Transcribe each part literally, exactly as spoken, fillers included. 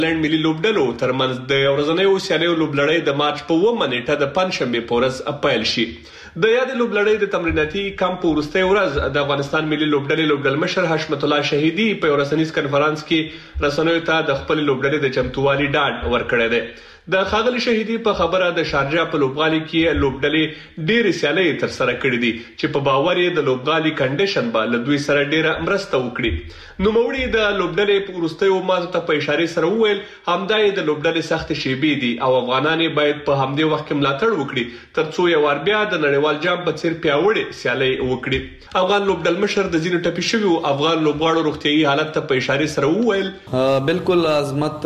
لند ملي لوبډلو ترمنځ د ورځنیو سیالیو لوبلړۍ د مارچ په اوومه نیټه د پنځشنبه په ورځ پیل شي. د یاد لوبلړۍ د تمریناتي کمپ وروستۍ ورځ د افغانستان ملي لوبډلې لوبډلمشر حشمت الله شهیدي په ورځنیز کنفرانس کې رسنیو ته د خپل لوبډلې د چمتووالي ډاډ ورکړی دی. د خاغلی شهیدي په خبره د شارجه په لوبغالي کې لوبډلې ډېرې سیالۍ تر سره کړې دي چې په باور یې د لوبغالي کنډیشن به له دوی سره ډېره مرسته وکړي. نوموړي د لوبډلې په وروستیو مازو ته په اشاره سره وویل همدا یې د لوبډلې سخت شیبې دي او افغانان باید په همدې وخت کې ملاتړ وکړي ترڅو یو وار بیا د نړیوال جام په څیر پیاوړې سیالۍ وکړي. افغان لوبډلمشر د ځینو ټپي شویو افغان لوبغاړو روغتیايي حالت ته په اشاره سره وویل بالکل عظمت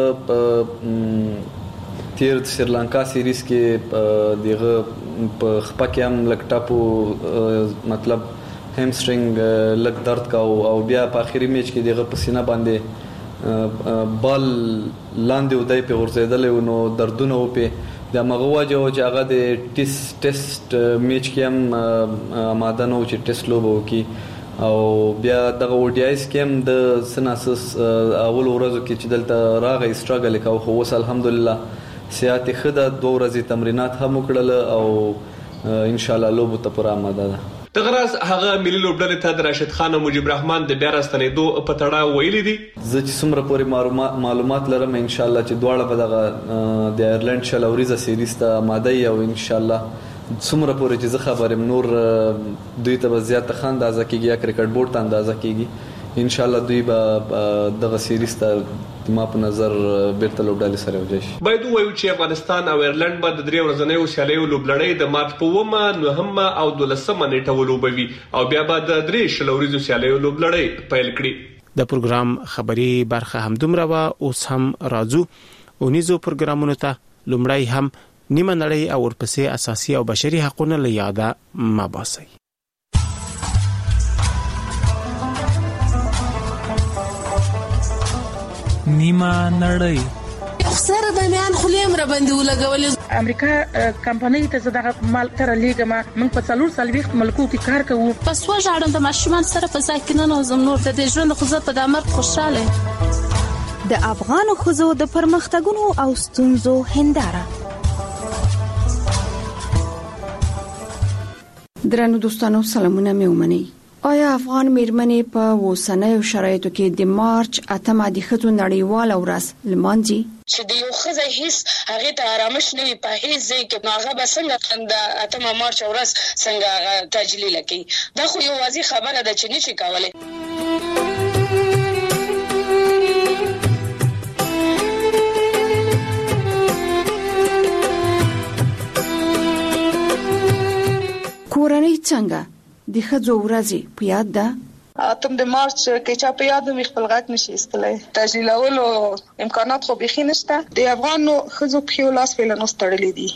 تیر سریلانکا سیریز کې دغه په خپه کې هم لکټاپو مطلب همسترینګ لک درد کا او بیا په اخیری میچ کې دغه پسینه باندې بال لاندې ودای په ورزیدل نو دردونه و په د مغواجه او چې هغه د ټیسټ ټیسټ میچ کې هم آماده نو چې ټیسټ لوبو کې او بیا دغه وډیایس کې هم د سناسس اول ورځو کې چې دلته راغی سټراګل کاو خو وس الحمدلله سیات خدا دوه ورځې تمرینات هم وکړل او ان شاء الله لوبو ته پر آماده ده. د غراس هغه ملي لوبډلې ته د راشد خان او مجيب رحمان د بیا راستنېدو په تړاو ویلي دي زه چې څومره پورې معلومات لرم ان شاء الله چې دواړه په دغه د ایرلند شلوریزه سیریز ته آماده یو ان شاء الله څومره پورې چې زه خبرم نور دوی ته زیات خان اندازه کیږي یا کرکټ بورډ ته اندازه کیږي ان شاء الله دوی به دغه سیریز ته ما په نظر بیرته لوبډلې سره وځي. باید وایو چې افغانستان او ایرلند به د درې ورځنیو سیالیو لوبلړۍ د مارچ په اوومه نهمه او دولسمه نیټه ولوبوي او بیا به د درې شلوریزو سیالیو لوبلړۍ پیل کړي. د پروګرام خبري برخه هم دومره وا اوس هم راځو اونیزو پروګرامونو ته. لومړی هم نیمه نړۍ او ورپسې اساسي او بشري حقوقونه له یاده ما باسي. نیمه نړۍ سره د میان خلیم را باندې ولګول امریکا کمپنۍ ته زړه مال تر لیګما موږ په څلور سال وخت ملکو کې کار کوو پس وژاړم د ماشومان سره په ځکه نه زم نور د ژوند خو زه په دمر خوشاله. د افغان خوځو د پرمختګونو او ستونزو هنداره. درنو دوستانو سلامونه مې ومني. آیا افغان میرمنې په اوسنیو شرایطو کې د مارچ اتمه د ښځو نړیواله ورځ لمانځي؟ چې د یو ښځې هیڅ هغه ته آرامش نه وي په هیڅ ځای کې هغه به څنګه د اتمه مارچ ورځ څنګه تجلیل کوي؟ دا خو یو واضح خبره ده چې نشي کولای. کورنۍ څنګه د ښځو ورځې په یاد ده؟ اتم د مارچ کې چا په یاد مې خپل غږ نشي استلای تجلیلولو امکانات خو بيخي نشته. د افغان ښځو په یو لاس په لنوس تړلې دي.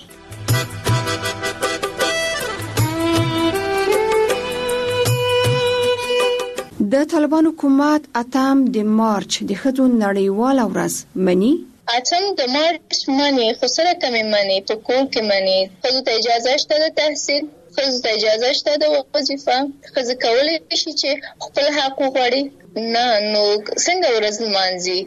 د طالبان حکومت اتم د مارچ د ښځو نړیواله ورځ مني؟ اتم د مارچ مني خو سره کمې مني په کور کې مني. ښځو ته اجازه شته د تحصیل، ښځو ته اجازه شته د وظیفه، ښځې کولی شي چې خپل حق وغواړي. نه نو څنګه ورځ لمانځي؟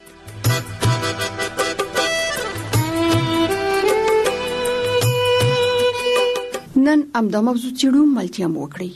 نن همدا موضوع څېړو ملتیا مو وکړئ.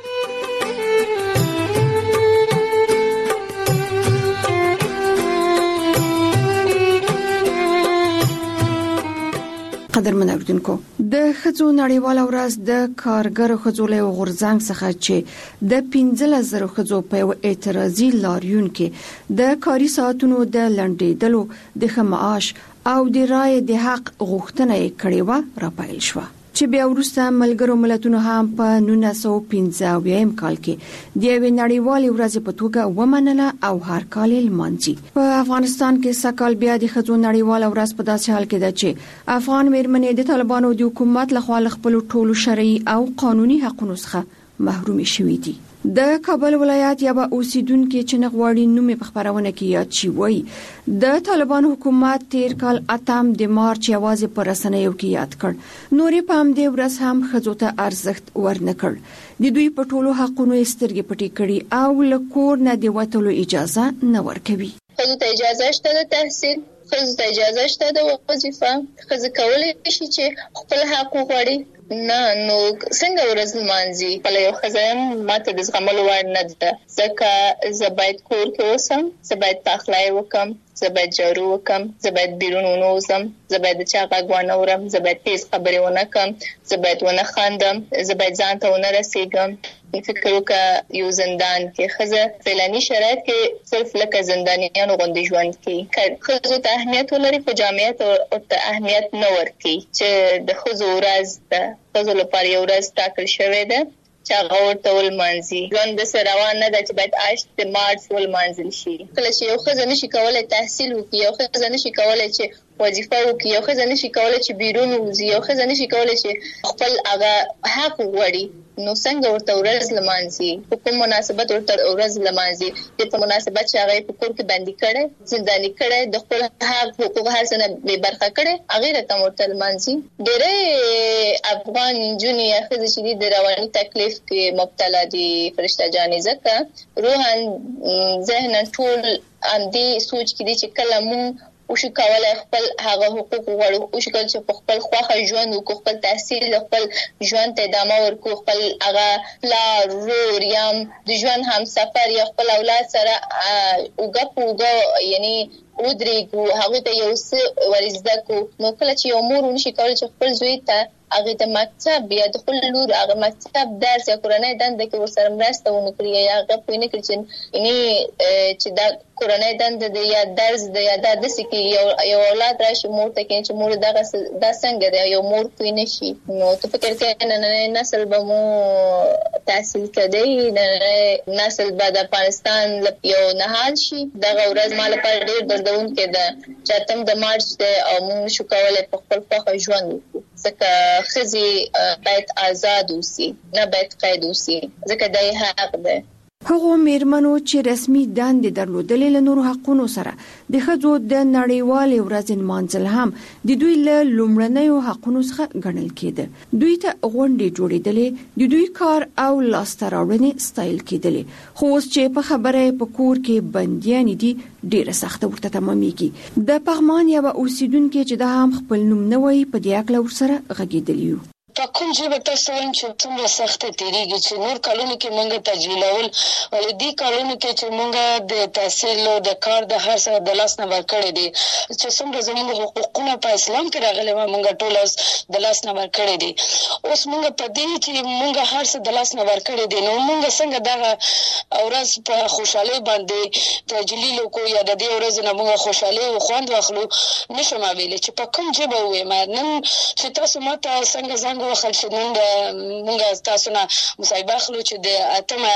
قدرمن اوریدونکو، د ښځو نړیواله ورځ د کارګرو ښځو له غورځنګ څخه چې د پنځلس زره ښځو په یو اعتراضي لاریون کې د کاري ساعتونو د لنډېدلو، د ښه معاش او د رایې د حق غوښتنه یې کړې وه راپیل شوه، چې بیا وروسته ملګرو ملتونو هم په نولس سوه پنځه اویایم کال کې د یوې نړیوالې ورځې په توګه ومنله او هر کال یې لمانځي. په افغانستان کې سږ کال بیا د ښځو نړیواله ورځ په داسې حال کې ده چې افغان میرمنې د طالبانو د حکومت لخوا له خپلو ټولو شرعي او قانوني حقونو څخه محرومې شوې دي. د کابل ولایت یوه اوسیدونکې چې نه غواړي نوم یې په خپرونه کې یاد شي وایي د طالبانو حکومت تیر کال اتم د مارچ یوازې په رسنیو کې یاد کړ، نورې په همدې ورځ هم ښځو ته ارزښت ورنه کړ. د دوی په ټولو حقونو یې سترګې پټې کړي او له کور نه د وتلو اجازه نه ورکوي. ښځو ته اجازه شته د تحصیل، خزو ته اجازه شته د وظیفه خزو کولای شي چې خپل حق وغواړي نه نو څنګه ورځ لمانځي په یو خزم ماته د زغملو وړ نه ده ځکه زه باید کور کې اوسم زه باید پخلی وکم زه باید جارو وکم زه باید بیرون ونوزم زه باید د چا غږ ونه اورم زه باید تیز خبرې ونه کم زه باید ونه خاندم زه باید ځان ته ونه رسېږم فکر وکړه یو زندان کې ښځه فعلاني شرایط کې صرف لکه زندانیانو غوندې ژوند کوي که ښځو ته اهمیت ولري خو جامعیت ورته اهمیت نه ورکوي چې د ښځو ورځ ده ښځو لپاره یو ورځ ټاکل شوې ده چې هغه ورته ولمانځي ژوند داسې روان نه ده چې باید اشت مارچ ولمانځل شي کله چې یو ښځه نشي کولی تحصیل وکړي یو ښځه نشي کولی چې وظیفه وکړي یو ښځه نشي کولی چې بیرون ووځي یو ښځه نشي کولی چې خپل هغه حق وغواړي نو څنګه ورته ورځ لمانځي په کوم مناسبت ورته ورځ لمانځي د په مناسبت چې هغه په کور کې بندي کړي زنداني کړي د خپل حق حقوق هر څه نه بې برخه کړي هغه رقم ورته لمانځي ډېرې افغان نجونې ښځې چې دي د رواني تکلیف کې مبتلا دي فرشته جانې ځکه روحاً ذهناً ټول همدې سوچ کې دي چې کله مونږ وشو کولای خپل هغه حقوق وغواړو وشو کولای چې په خپل خواخه ژوند وکړو خپل تحصیل خپل ژوند ته ادامه ورکړو خپل هغه پلار ورور یا د ژوند همسفر یا خپل اولاد سره اوږه په اوږه یعنی ودرېږو هغوی ته یو څه ور زده کړو نو کله چې یو مور ونشي کولی چې خپل زوی ته هغې د مکتب یا د خپل لور هغه مکتب درس یا کورنۍ دنده کې ورسره مرسته ونه کړي یا هغه پوه نه کړي چې یعنې چې دا کورنۍ دنده ده یا درس ده یا دا داسې کې یو اولاد راشي مور ته کوي چې مور دغه دا څنګه ده یو مور پوه نه شي نو ته فکر کوې نننی نسل به مو تحصیل کړی نننی نسل به د افغانستان یو نهال شي دغه ورځ ما لپاره ډېر دردونکی ده چې اتم د مارچ دی او موږ نشو کولی په خپل خوښه ژوند وکړو ځکه ښځې باید آزاد اوسي نه باید قید اوسي ځکه دا یې حق دی هغو میرمنو چې رسمي دندې درلودلې له نورو حقونو سره د ښځو د نړیوالې ورځې نمانځل هم د دوی له لومړنیو حقونو څخه ګڼل کېده دوی ته غونډې جوړېدلې د دوی کار او لاسته راوړنې ستایل کېدلې خو اوس چې په خبره په کور کې بندیانې دي ډېره سخته ورته تمامیږي د پغمان یوه اوسیدونکې چې د هم خپل نوم نه وایي په دې هکله ورسره غږېدلي یو په کوم ژبه تاسو وایم چې څومره سخته تېرېږي چې نور کلونو کې موږ تجویلول ولې دې کلونو کې چې موږ د تحصیل او د کار د هر څه د لاس نه ورکړی دي چې څومره زموږ حقوقونه په اسلام کې راغلي وه موږ ټول د لاس نه ورکړی دي اوس موږ په دې چې موږ هر څه د لاس نه ورکړی دي نو موږ څنګه دغه ورځ په خوشحالۍ باندې تجلیل وکړو یا د دې ورځې نه موږ خوشحالۍ او خوند واخلو نشم ویلی چې په کوم ژبه ووایم نن چې تاسو ما ته څنګه زنګ وخل چې نن موږ تاسو نه مصاحبه اخلو چې د اتمه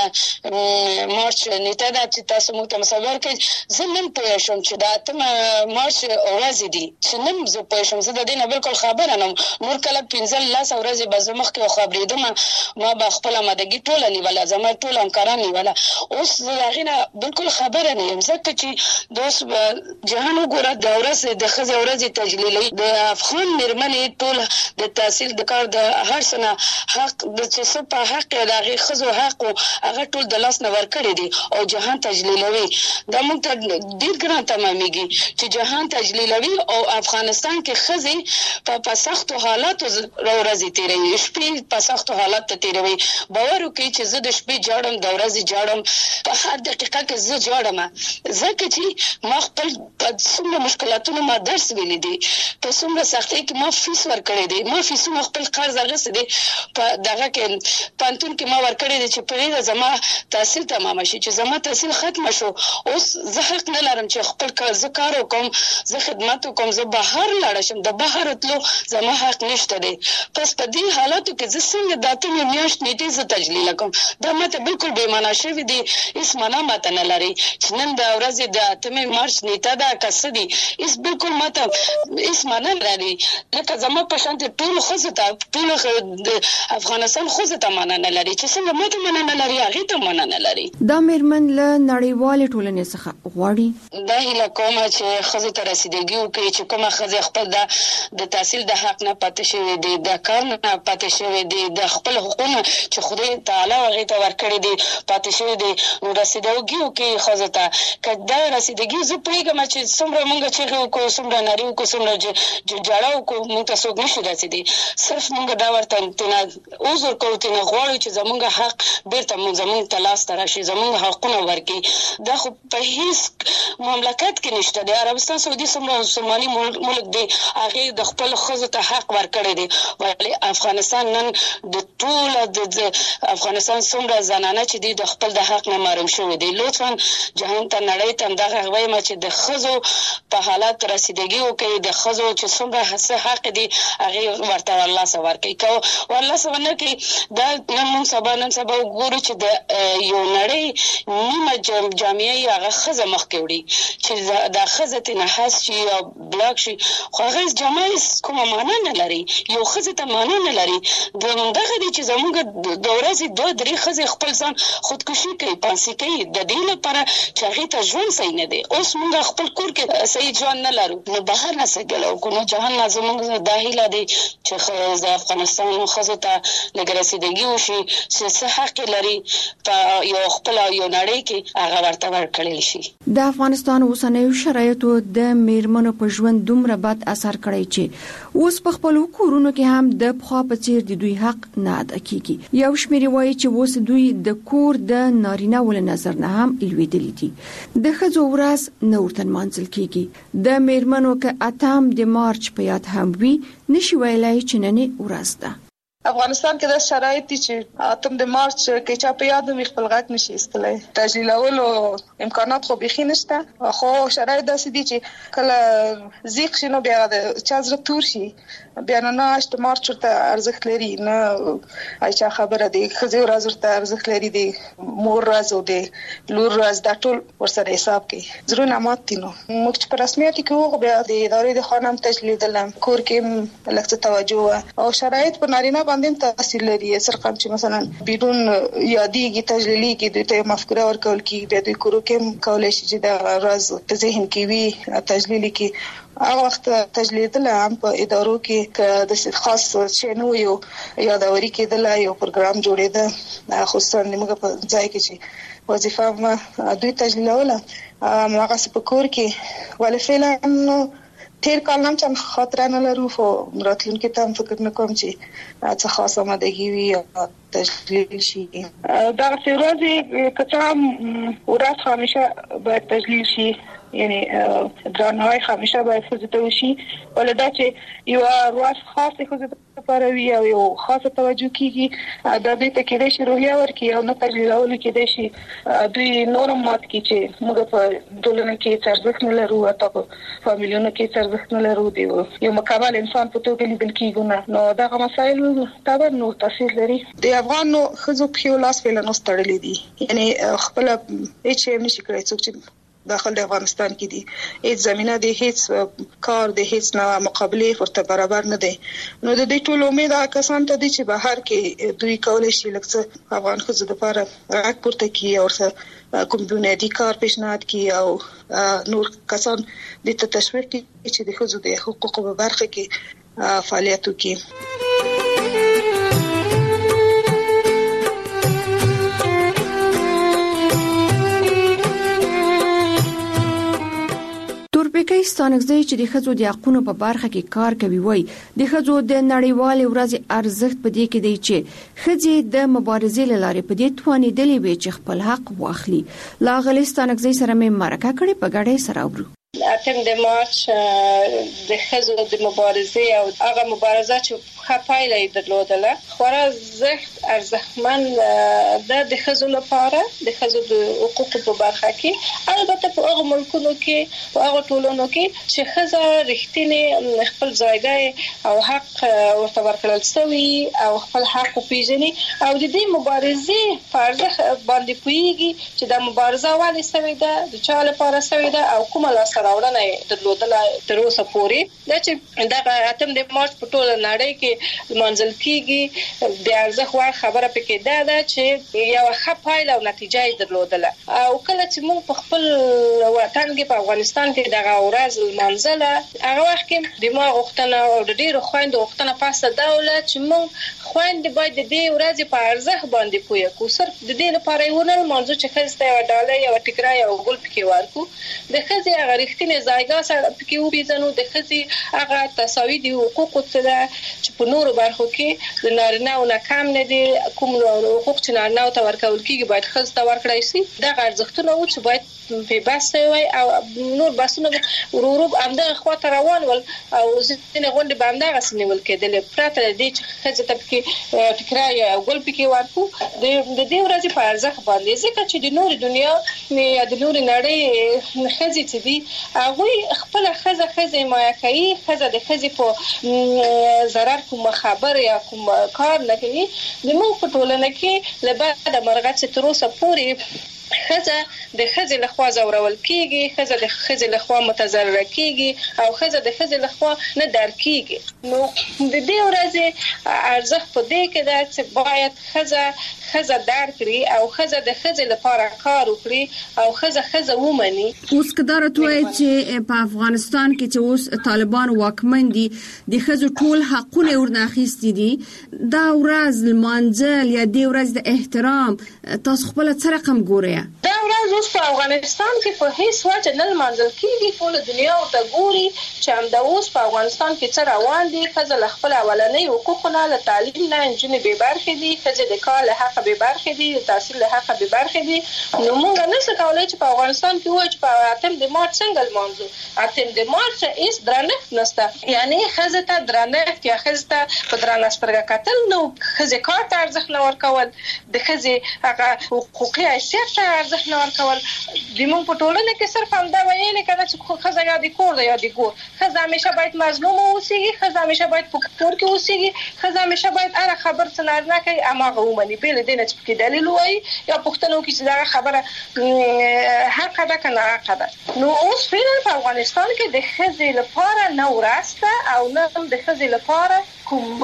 مارچ نیټه ده چې تاسو موږ ته مصاحبه ورکړئ زه نن پوه شوم چې د اتمه مارچ ورځې دي چې نن زه پوه شوم زه د دې نه بالکل خبره نه نور کله پنځلس ورځې به زه مخکې وخبرېدم ما به خپله مدګي ټوله نیوله زما ټول همکاران نیوله اوس زه د هغې نه بالکل خبره نه یم ځکه چې د اوس جهان وګوره د ورځ د ښځې ورځې تجلیلوي د افغان مېرمنې ټول د تحصیل د کار د هر څه نه حق د چې څه په حق د هغې ښځو حق و هغه ټول د لاس نه ورکړی دي او جهان تجلیلوي دا موږ ته ډېر ګران تمامیږي چې جهان تجلیلوي او افغانستان کې ښځې په سختو حالاتو ورځې تېروي شپې په سختو حالاتو تېروي باور وکړئ چې زه د شپې جاړم د ورځې جاړم په هر دقیقه کې زه جاړم ځکه چې ما خپل په څومره مشکلاتونو ما درس ویلی دي په څومره سختۍ کې ما فیس ورکړی دی ما فیسونه خپل قرض اخیستی دی په دغه کې پوهنتون کې ما ورکړی دی چې پرېږده زما تحصیل تمامه شي چې زما تحصیل ختمه شو اوس زه حق نه لرم چې خپل زه کار وکړم زه خدمت وکړم زه بهر لاړه شم د بهر تلو زما حق نشته دی پس په دې حالاتو کې زه څنګه د اتمې میاشت نیټې زه تجلیله کوم دا ماته بالکل بې معنا شوي دي هېڅ معنا ماته نه لري چې نن د ورځې د اتمې مارچ نیټه ده که څه دي هېڅ بالکل ماته هېڅ معنا نه لري لکه زما په شانتې ټولو ښځو ته ټول د افغانستان خو ته معنا نه لري چې څنګه ماته معنا نه لري هغه ته معنا نه لري. دا میرمن له نړیوال ټولنې څخه غواړي دا هیله کوم چې خزو ته رسیدګي وکړي چې کومه خزه خپل د تحصیل د حق نه پاتې شوی دی د کار نه پاتې شوی دی د خپل حقوقونه چې خدای تعالی هغه ته ورکړي دي پاتې شوی دی نو رسیدګي وکړي خزو ته کدا رسیدګي زه پېګم چې څومره مونږ چې کو څومره ناري کو څومره جړاو کو مونږ ته څوک نشي رسیدي صرف مونږ دا ورته تنا اوزر کوو تنا غواړو چې زمونږ حق بیرته مونږ زمونږ تلاش تراشي زمونږ حقونه ورکړي دا خو په هیڅ مملکت کې نشته د عربستان سعودي څومره مسلماني ملک دی هغه د خپل خزو ته حق ورکړي دي ولی افغانستان نن د ټول د افغانستان څومره زنانه چې دي د خپل د حق نه محروم شوی دي لطفا جهان ته نړۍ ته دغه وایم چې د خزو په حالت رسیدګي وکړي د خزو چې څومره حق دي هغه ورته الله سوار کوي کو والله سونه کې دا نن سبا نن سبا وګورو چې د یو نړۍ نیمه جامعه هغه خزه مخ کې وړي چې دا خزه ته نه حس شي او بلاک شي خو هغه جامعه کومه معنا نه لري یو خزه ته معنا نه لري دغه دي چې زموږ د ورځې دوه درې خزه خپل ځان خودکشي کوي پانسي کوي د دې لپاره چې هغه ته ژوند صحیح نه دی اوس موږ خپل کور کې صحیح ژوند نه لرو نو بهر نه سګلو کو نو جهان زموږ داخله دي چې د افغانستان خزه ته لګرسیدګي وشي چې څه حق لري په یو خپل یو نړۍ کې هغه ورته ورکړل شي. د افغانستان اوسنیو شرایطو د میرمنو په ژوند دومره بد اثر کړی چې اوس په خپل کورونو کې هم د پخوا په څیر د دوی حق نه ادا کیږي. یو شمېر وایي چې اوس دوی د کور د نارینه ول نظر نه هم لویدلې دي د خزو ورځ نورتن منځل کیږي د میرمنو کې اتم د مارچ په یاد هم وی نشي ویلای چې نن ورځ ده. افغانستان کې د شرایط دي چې اتم د مارچ کې چا په یاد مې خپل غږ نشي استلای تجلیلولو امکانات خو بيخي نشته خو شرایط داسې دي چې کله زیق شنو بیا د چا زړه تور شي بیا نه اشت مارچ ته ارزښت لري نه اچھا خبره دي خزي ورځ ته ارزښت لري دي مور ورځ دي لور ورځ دا ټول ورسره حساب کوي زړه مات دي نو موږ په رسمیت کې وګ بیا د ادارې د خانم تجلیدل کور کې لکه توجه او شرایط په نارینه باندې تاثیر لري سرقم چې مثلا بدون یادېږي تجلیلي کې د ته مفکوره ورکول کې د دوی کورو کې کولای شي چې د راز په ذهن کې وي تجلیلي کې هغه وخت تجلیدل هم په ادارو کې د خاص شنو یو یادوري کېدل یو پروګرام جوړېده خصوصا موږ په ځای کې چې وظیفه ما دوی تجلیلوله هغه سپکور کې ولې فعلا تیر کال نام چم خاطر نه لرو خو راتلونکي ته فکر نه کوم چې څه خاصه آمادگی وي تجلیل شي دا څه کچا ورځ همیشه باید تجلیل شي یعنی درناوی همیشه باید فزته وشي ولدا چې یو ورځ خاصه فزته لپاره وي او یو خاصه توجه کیږي د دې ته کې شي روحیه ورکی او نه تجلیلول کې د شي دوی نورم مات کی چې موږ په ټولنه کې څرګند نه لرو او په فامیلونو کې څرګند نه لرو دی یو مکمل انسان په توګه لیدل کیږي نو دا مسایل تابع نو تاثیر لري د افغان خزو په لاس فعلا نو ستړلې دي یعنی خپل هیڅ هم نشي کړی څوک چې داخل د افغانستان کې دي هیڅ زمينه دي هیڅ کار دي هیڅ نه مقابله ورته برابر نه دي نو د دې ټول امید کسان ته دي چې بهر کې دوی کولای شي لکه افغان خزو د لپاره راک پورته کی او سره کوم بنیادی کار پیشنهاد کی او نور کسان د تشویق کی چې د خزو د حقوقو په برخه کې فعالیت وکړي. تورپیکۍ ستانکزی چې د ښځو د حقونو په برخه کې کار کوي وای د ښځو د نړیوالې ورځې ارزښت په دې کې دی چې ښځې د مبارزې له لارې په دې توانېدلې وي چې خپل حق واخلي. لاغلی ستانکزی سره مې مرکه کړې په ګډه سره اورو. اتم د مارچ د ښځو د مبارزې او هغه مبارزه چې ښه پایله یې درلودله خورا زښت ارزښتمن د د ښځو لپاره د ښځو د حقوقو په برخه کې البته په هغه ملکونو کې په هغه ټولنو کې چې ښځه رښتینی خپل ځایګی او حق ورته ورکړل شوی او خپل حق وپیژني او د دې مبارزې په ارزښت باندې پوهیږي چې د مبارزه ولې شوې ده د چا لپاره شوې ده او کومه لاسته راوړنه درلودله تر اوسه پورې دا چې دا اتم د مارچ په ټوله نړۍ کې منځل کیږي د ارزښت وړ خبره پکې ده دا چې یو ښه پایله او نتیجه یې درلودله او کله چې موږ په خپل وطن کې په افغانستان کې دغه ورځ منځله هغه وخت کې د ما غوښتنه او د ډیرو خويندو غوښتنه پاسه دوله چې موږ خويندې باید د دې ورځې په ارزښت باندې پوهه کو صرف د دې لپاره یو نه موضوع چې خسته یو ډاله یو ټیکرا یو ګل پکې ورکو د خزي هغه رښتینی ځایګه سره پکې وبېزنو د خزي هغه تساوي دي حقوق ته چې په نورو برخو کې د نارینه او نه کم نه دي کوم حقوق چې نارینه ته ورکول کیږي باید خزته ورکړای شي دا ارزښتونه و چې باید په بس وي او نور بسونه ورورو امده خواته روان ول او ځینې غونډې باندې غسنیول کېدل پراته دي چې خزه ته کې ټیکرا یو ګل پکې ورکو د دې ورځې په ارزښت باندې ځکه چې د نور دنیا یا د نور نړۍ خزه چې دي هغه خپل خزه خزه مایا کوي خزه د خزه په zarar کوم خبر یا کوم کار نه کوي د مو په ټولنه کې لبعد مرغه چې تر اوسه پورې خزه د خزه له خوا زورول کیږي خزه د خزه له خوا متضرر کیږي او خزه د خزه له خوا نه در کیږي نو د دې ورځې ارزښت په دې کې ده چې باید خزه خزه در کړي او خزه د خزه لپاره کار وکړي او خزه خزه ومني اوس کدار توای چې په افغانستان کې چې اوس طالبان واکمن دي د خزه ټول حقونه ورناخیستي دي دا ورځ المنزل یا د ورځ د احترام تاسو خپل څه رقم ګورئ دا ورځ اوس په افغانستان کې په هیڅ وجه نه منځل کیږي ټول دنیا او ته ګوري چې هم د اوس په افغانستان کې څه روان دي خزه له خپل اولنۍ حقوقونه له تعلیم نه انجونې به برخه دي خزه د کار له حق به برخه دي د تحصیل له حق به برخه دي نو موږ نه څه کولای چې په افغانستان کې وایي چې په اتم د مارچ څنګه موضوع اتم د مارچ هیڅ درنښت نشته یعنی خزه ته درنښت یا خزه ته په درنښت سترګه کتل نو خزه کار ته ارزښت نه ورکول د خزه هغه حقوقي حیثیت ته ارزښت نه ورکول د موږ په ټولنه کې صرف هم دا ویل کېده چې خزه یا د کور یا د ګور خزه همیشه باید مظلوم اوسېږي خزه همیشه باید په کور کې اوسېږي خزه همیشه باید هر خبر څنګه نه کوي اماغه ومني بل دې نه چې دلیل وایي یا پښتنو کې چې دا خبره حق ده کنه حق ده نو اوس فعلا په افغانستان کې د خزه لپاره نه ورسته او نه د خزه لپاره کوم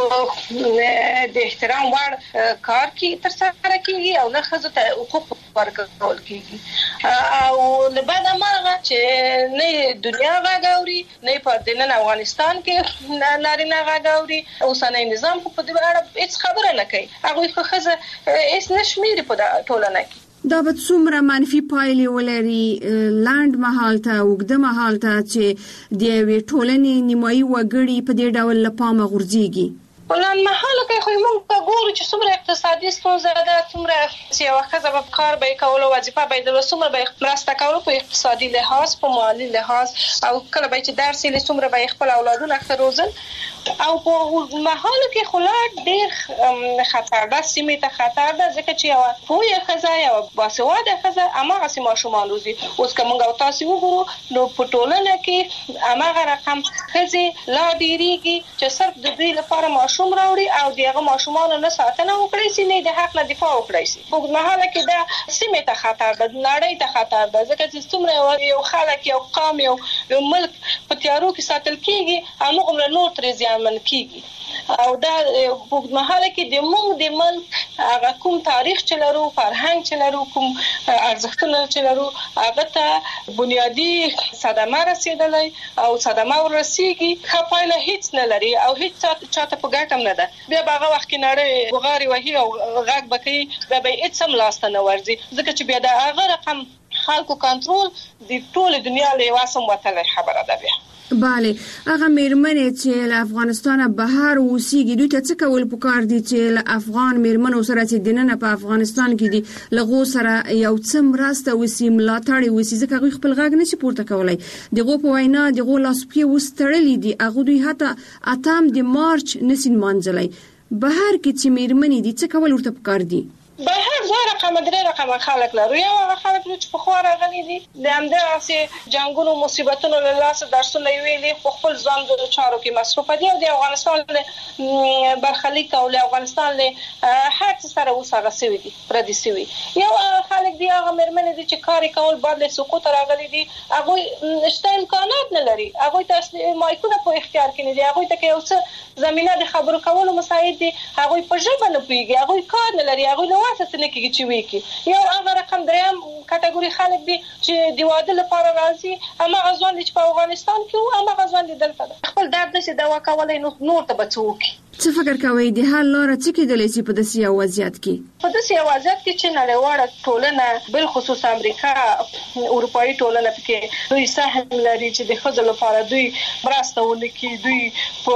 د احترام وړ کار کی تر سره کیږي او نه خزه ته حقوق ورکول کیږي او لبعد مرغه چې نه دنیا غاوري نه په دنن افغانستان کې نارینه غاوري اوسنۍ نظام په دې اړه هیڅ خبره نه کوي هغه خزه هیڅ نشمیري په ټولنه کې دا به څومره منفي پایلې ولري لاند محل ته وګد محل ته چې د یوې ټولنې نیمایي وګړي په دې ډول لپاره غورځيږي ولان محل کې خو موږ ګورو چې څومره اقتصادي ستونزې ده څومره چې واخذ به کار به کول او وظیفه به د څومره به مرسته کول په اقتصادي لحاظ په مالی لحاظ او کله به چې درس یې څومره به خپل اولادونه خروزل او په محل کې خلاص ډېر خطر ده سیمه ته خطر ده ځکه چې یو پوهه خزه یا باسواده خزه اماغه سیمه شمال روزي اوس کومه او تاسو وګورو نو په ټولنه کې اماغه رقم خزه لا ډیریږي چې صرف د دې لپاره ماشوم راوړي او دغه ماشومان نه ساتنه وکړي سي نه د حق نه دفاع وکړي سي په محل کې دا سیمه ته خطر ده نړۍ ته خطر ده ځکه چې څومره یو خلک یو قوم یو ملک په تیارو کې ساتل کیږي هغه نور تر من کیږي او دا په محل کې د موږ د ملک هغه کوم تاریخ چې لرو فرهنګ چې لرو کوم ارزښتونه چې لرو هغه ته بنیادی صدمه رسیدلې او صدمه ورسیږي خپایله هیڅ نه لري او هیڅ چاته په ګټم نه ده بیا هغه وخت کې نړۍ بغاري وهي او غږ بکې بیا به هیڅ هم لاسته نه ورځي ځکه چې بیا دا هغه رقم خلکو کنټرول د ټول دنیا له واسم وتل خبره ده بیا بله هغه میرمنې چې له افغانستان بهر اوسېږي دوی ته څه کول پکار دي چې له افغان میرمنو سره چې دننه په افغانستان کې دي لغو سره یو څه مرسته وسی ملاتړ وسی ځکه هغه خپل غږ نشي پورته کولای دغه په وینا دغه لاسپکی وستړلې دي هغه دوی حتی اتم د مارچ نسین منځلای بهر کې چې میرمنې دي څه کول ورته پکار دي به هر ځای رقم درې رقم خلک لرو. یو هغه خلک چې په خو راغلي دي د همداسې جنگونو مصیبتونو له لاسه درسونه ویلي خو خپل ځان د چارو کې مصروف دي او د افغانستان له برخلیک او له افغانستان له هر څه سره وسغه سوي دي پردي سوي. یو خلک دی هغه مرمنې دي چې کار کول بعد له سقوط راغلي دي، هغه شته امکانات نه لري، هغه ته مایکونه په اختیار کې نه دي، هغه ته یو څه زمينه د خبرو کولو مساعد دي، هغه په ژبه نه پوهیږي، هغه کار نه لري، هغه له واسطه نه کېږي چې وایي. یو هغه رقم دریم کټګوري خلک دي چې د واده لپاره راځي، اما غزوان دي چې په افغانستان کې او اما غزوان دي دلته خپل درد نشي دوا کولای نو نور ته بچوکي. څه فکر کوئ د حل لاره څه کېدلی شي په داسې یو وضعیت کې؟ په داسې یو وضعیت کې چې نړیواله ټولنه بل خصوص امریکا اروپایي ټولنه پکې دوی سهم لري چې د ښځو لپاره دوی مرسته وکړي، دوی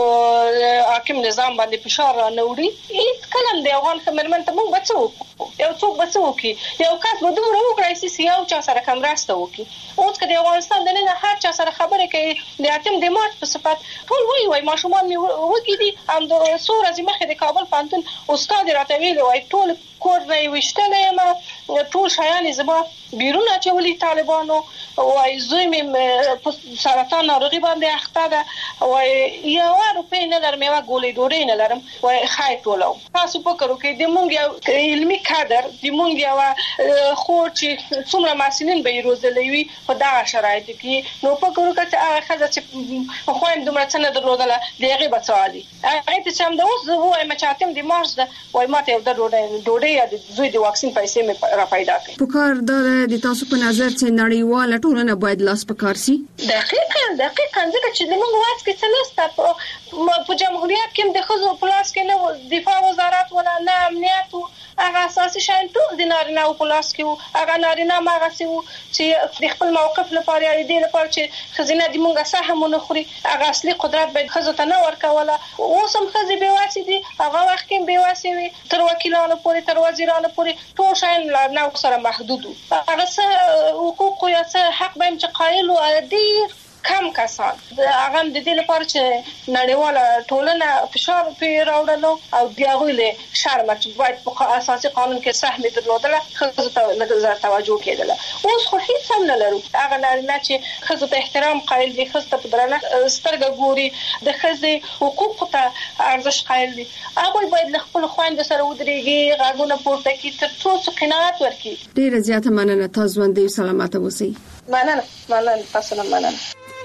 په حاکم نظام باندې فشار رانوړي. هیڅ کله د افغان خمرمن ته موږ بچو یو څوک بچو کې یو کس به دومره وکړي چې یو چا سره کوم راسته وکړي. اوس که د افغانستان د نه هر چا سره خبره کوي د اتم د مارچ په صفت ټول وایي وای ماشومان می وګی دي هم د څو ورځې مخکې د کابل پوهنتون استاد راته ویلي وای ټول کور نه وشتلې ما ټول شیان زما بیرون اچولي طالبانو وای زوی مې سرطان ناروغي باندې اخته ده وای یو روپۍ نه لرم یو ګولې ډوډۍ نه لرم وای خای ټولو. تاسو فکر وکړئ د مونږ یو علمي کادر د مونږ یو خو چې څومره محصلین به یې روزلې وي په دغه شرایطو کې نو فکر وکړئ چې هغه ښځه چې خو هم دومره څه نه درلودله د هغې به څه حالي. هغې ته چې همدا اوس زه ووایم چې اتم د مارچ ده وای ما ته یو د ډوډۍ یا د زوی د واکسین پیسې مې را پیدا کړې. پکار دا د تاسو په نظر چې نړیواله ټولنه باید لاس پکار سي؟ دقیقاً دقیقاً ځکه چې د موږ واس کې څه نشته په جمهوریت کې د ښځو په لاس کې نه دفاع وزارت ولا نه امنیت هغه اساسي شیان ټول د نارینه په لاس کې وو. هغه نارینه ماغسي وو چې د خپل موقف لپاره یا د لپاره چې خزینه د مونږه سهم نه خوري هغه اصلي قدرت به ښځو ته نه ورکوله. اوس هم ښځې بېواسي دي، هغه وخت کې بېواسي وي، تر وکیلانو پورې تر وزیرانو پورې ټول شیان له سره محدود وو. هغه څه حقوق یا څه حق به چې قایل وو ډېر کم کسان. هغه د دې لپاره چې نړیواله ټولنه فشار پرې راوړلو او د هغوی له شرمه چې باید په اساسي قانون کې سهم درلودله ښځو ته لږ توجه کېدله. اوس خو هېڅ هم نه لرو. هغه نارینه چې ښځو ته احترام قایل دي، ښځو ته په درنه سترګه ګوري، د ښځې حقوقو ته ارزښت قایل دي، هغوی باید له خپلو خویندو سره ودرېږي، غږونه پورته کړي تر څو چې قناعت ورکړي. ډېره زیاته مننه. تاسو ژوندي او سلامته اوسئ. مننه مننه تاسو نه مننه.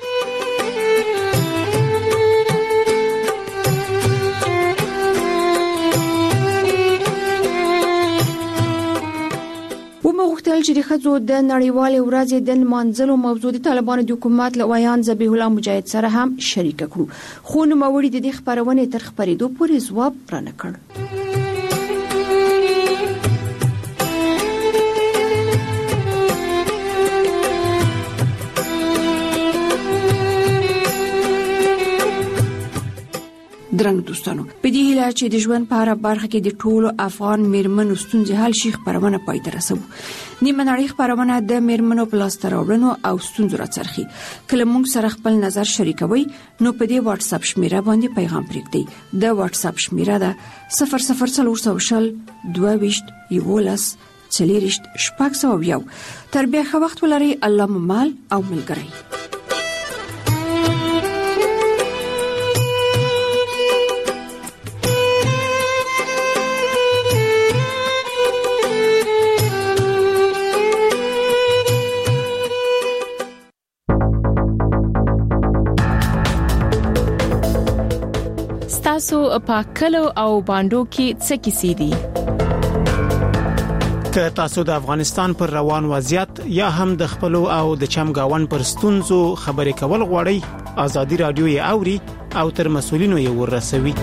ومغتل چې د ښځو د نړیوالې ورځې د لمانځلو موضوع د طالبانو د حکومت له ویان ذبیح الله مجاهد سره هم شریک کړو، خو نوموړي د دې خبرونې تر خبرېدو پورې ځواب رانه کړ. درنګ دوستانو، په دې هیله چې د ژوند په هره برخه کې د ټولو افغان میرمنو ستونزې حل شي خبرونه پای ته رسوو. نیمه نړۍ خبرونه د میرمنو په لاسته راوړنو او ستونزو راڅرخي. کله موږ سره خپل نظر شریکوي نو په دې واتس اپ شمیره باندې پیغام پرېږدئ. د واتس اپ شمیره ده صفر صفر څلور شل دوه ویشت یولس څلېرویشت شپږ سوه یو. تر بیا ښه وخت ولرئ. الله مو مال او ملګری. تاسو په کلو او باندو کې څه کیسې دي؟ که تاسو د افغانستان پر روان وضعیت یا هم د خپل او د چمګاون پر ستونزو خبرې کول غواړئ، ازادي رادیو یې اوري او تر مسولینو یې ورسوي.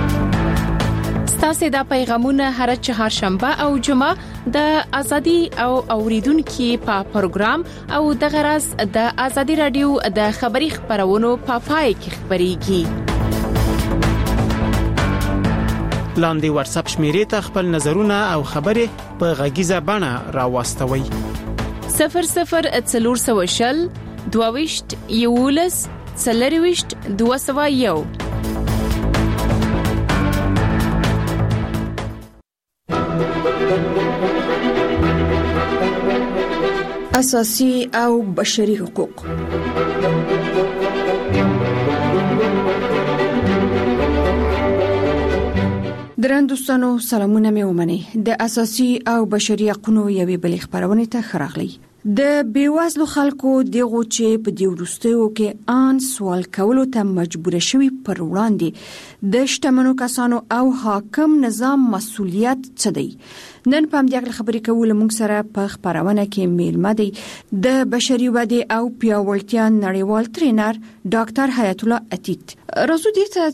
ستاسو د پیغامونه هر چهارشنبه او جمعه د ازادي او اوریدونکو په پروګرام او د غرض د ازادي رادیو د خبري خبرونو په پای کې خبريږي. لاندې واتس اپ شمیرې ته خپل نظرونه او خبرې په غږیزه بڼه راوستوي. صفر صفر څلور سوه شل دوه ویشت یولس څلېرویشت دوه سوه یو. اساسي او بشري حقوق. درن دوستانو سلامونه مې ومني. د اساسي او بشري حقوقو یوې بلې خبرونه ته خراغلی. د بیوازلو خلکو دغه چې په دی ورستیو کې ان سوال کولو ته مجبور شوي پر وړاندې د شتمنو کسانو او حاکم نظام مسؤلیت څه دی؟ نن په دې اړه خبرې کول موږ سره په خبرونه کې میلمه دی د بشري ودې او پیاوړتیا نړیوال ټرینر ډاکټر حیات الله عتیق. راځو دې ته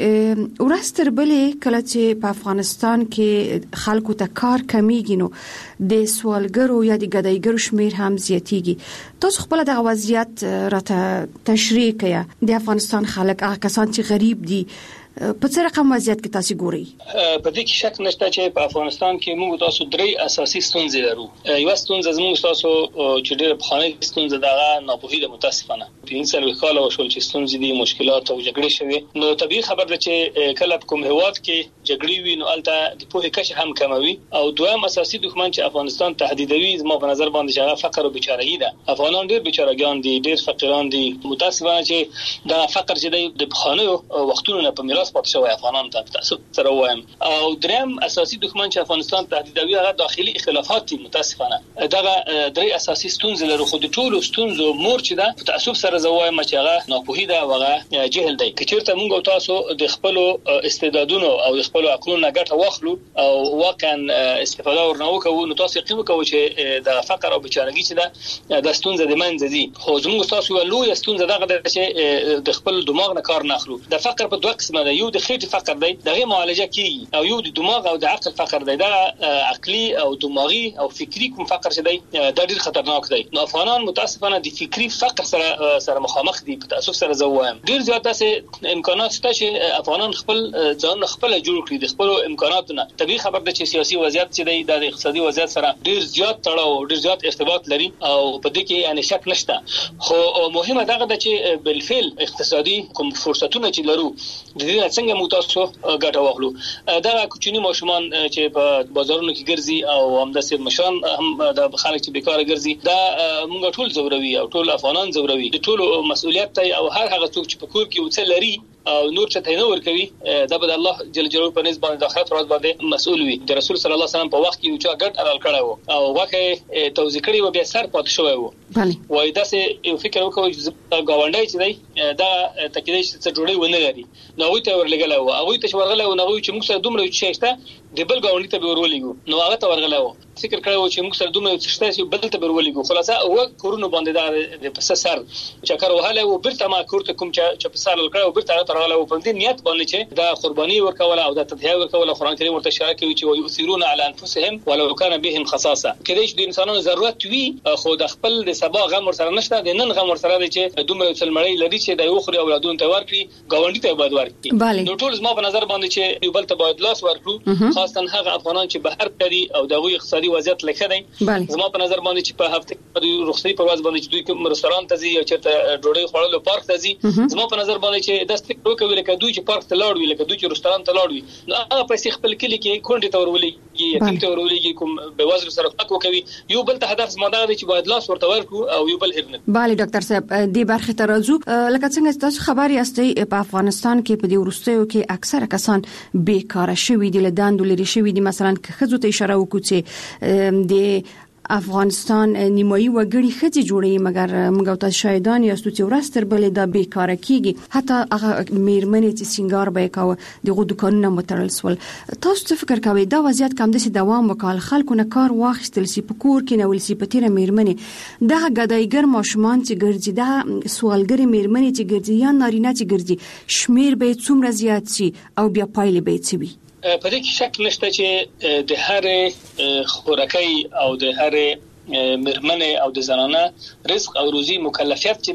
چې ورستر بلې کله چې په افغانستان کې خلکو ته کار کمیږي نو د سوالګرو یا د ګدایګرو شمیر هم زیاتیږي. تاسو خپل د وضعیت راته تشریح کړئ. د افغانستان خلک هغه کسان چې غریب دي په څه رقم وضعیت کې تاسو ګورئ؟ په دې کې شک نشته چې په افغانستان کې موږ تاسو درې اساسي ستونزې لرو. یو ستونزه زموږ تاسو چې ډېر په خانه ستونزه دغه ناپوهي د متاسفانه په انسان وکاله او شول چې ستونزې دي مشکلات او جګړې شوي نو طبيعي خبر ده چې کله په کوم هواد کې جګړې وي نو البته د پوهې کچه هم کموي. او دویم اساسي دښمن چې افغانستان تهدیدوي زموږ په نظر باندې چې فقر او بیچارهګي ده. افغانان ډېر بیچارهګان دي، ډېر فقیران دي. متاسفانه چې دا فقر چې د خانه وختونو په میراث پاتې شوی افغانان ته تاسو سره وایم. او دریم اساسي دښمن چې افغانستان تهدیدوي هغه داخلي اختلافات دي. متاسفانه دغه درې اساسي ستونزې لرو. خو د ټولو ستونزو مور چې دا تاسو سره زوایم چې هغه ناپوهي ده او هغه جهل دی. کچېرته موږ او تاسو د خپل استعدادونو او د خپل عقلونو نه ګټه واخلو او واقعا استفاده ورنه وکړو نو تاسو یقین وکړو چې د فقر او بیچارهګي چې دا د ستونزې د منځ دي. خو زموږ تاسو یو لوی ستونزه دغه ده چې د خپل دماغ نه کار نه اخلو. د فقر په دوه قسمه ده. یو د خېټې فقر دی دغه معالجه کیږي او یو د دماغ او د عقل فقر دی. دا عقلي او دماغي او فکری کوم فقر چې دی دا ډیر خطرناک دی. نو افغانان متاسفانه د فکری فقر سره سره مخامخ دي. په تاسو سره زوایم ډیر زیات داسې امکانات شته چې افغانان خپل ځان خپل جوړ کړي د خپل امکاناتونو. طبيعي خبر ده چې سیاسي وضعیت چې دی د اقتصادي وضعیت سره ډیر زیات تړاو ډیر زیات ارتباط لري او په دې کې یعنی شک نشته. خو مهمه دغه ده چې بالفعل اقتصادي کوم فرصتونه چې لرو د دې څنګه متاسو ګټه واخلو. دا کوچنی ماشومان چې په بازارونو کې ګرځي او همداسې مشران هم د خلک چې بیکاره ګرځي دا موږ ټول زوروي او ټول افغانان زوروي. د ټولو مسؤلیت دی او هر هغه څوک چې په کور کې وڅ لري او نور چې ته نه ور کوي دا به الله جل جلاله په نسبت باندې د آخرت ورځ باندې مسؤل وي. د رسول صلی الله علیه وسلم په وخت کې یو چا ګټ حلال کړی وو او واکه توزیع کړی و بیا سر پات شوی وو. وای دا سه یو فکر وکوي چې گاونډي چې دی دا تکیدې چې جوړي ونه لري نو وي ته ورلګل وو او وي ته ورغله نو وي چې موږ سره دومره چې شته د بل گاونډي ته ورولېګو نو هغه ته ورغله وو. فکر کړو چې موږ سره دومره چې شته بل ته ورولېګو. خلاصه او کورونو باندې دا د پس سر چې کار وهاله و برته ما کورته کوم چې په سال کړو برته ترغله و په دې نیت باندې چې دا قرباني ورکوله او دا تضحیه ورکوله. قرآن کریم ورته اشاره کوي چې ويؤثرون على انفسهم ولو كان بهم خصاصه. کله چې د انسانانو ضرورت وي خو د خپل د سبا غم ور سره نشته د نن غم ور سره دی چې دومره څلمړی لري چې د یو خوري اولادونو ته ورکړي گاونډي ته باید ورکړي. نو ټول زما په نظر باندې چې یو بل ته باید لاس ورکړو خاصه هغه افغانان چې بهر کړي او دغه اقتصادي وضعیت لکه دی. زما په نظر باندې چې په هفته کې رخصتي پر ورځ باندې چې دوی کوم رستوران ته ځي او چې ډوډۍ خوړلو پارک ته ځي زما په نظر باندې چې د ستګ وکوي لکه دوی چې پارک ته لاړ وي لکه دوی چې رستوران ته لاړ وي نو هغه پیسې خپل کلی کې کونډې ته ورولېږي یتیم ته ورولېږي کوم بوازر سره فک وکوي. یو بل ته هدف زما دا دی چې باید لاس ورته ورکړو او یو بل هرنه. bale ډاکټر صاحب دې برخه ته راځو. لکه څنګه تاسو خبري یاستئ په افغانستان کې په دې ورستیو کې اکثره کسان بیکاره شوي دي لداندو لري شوي دي. مثلا که خزو ته اشاره وکړو چې د افغانستان نیمایي وګړي خځې جوړي مګر موږ تاسو شاهدان یاستو چې ورستر بلې د بیکاره کیږي حتی هغه میرمنې چې سنگار به کاوه دغه دکانونه مترل سول. تاسو څه فکر کوئ دا وضعیت کوم دسي دوام وکړ خلکو نه کار واخیستل سی په کور کې نه ول سی په تیر میرمنې دا غدایګر ماشومان چې ګرځي دا سوالګری میرمنې چې ګرځي یا نارینه چې ګرځي شمیر به څومره زیات شي او بیا پایلې به څه وي؟ په دې کې شک نشته چې د هر خوراکي او د هر مرمنه او د زنانه رزق او روزي مکلفیت چې دی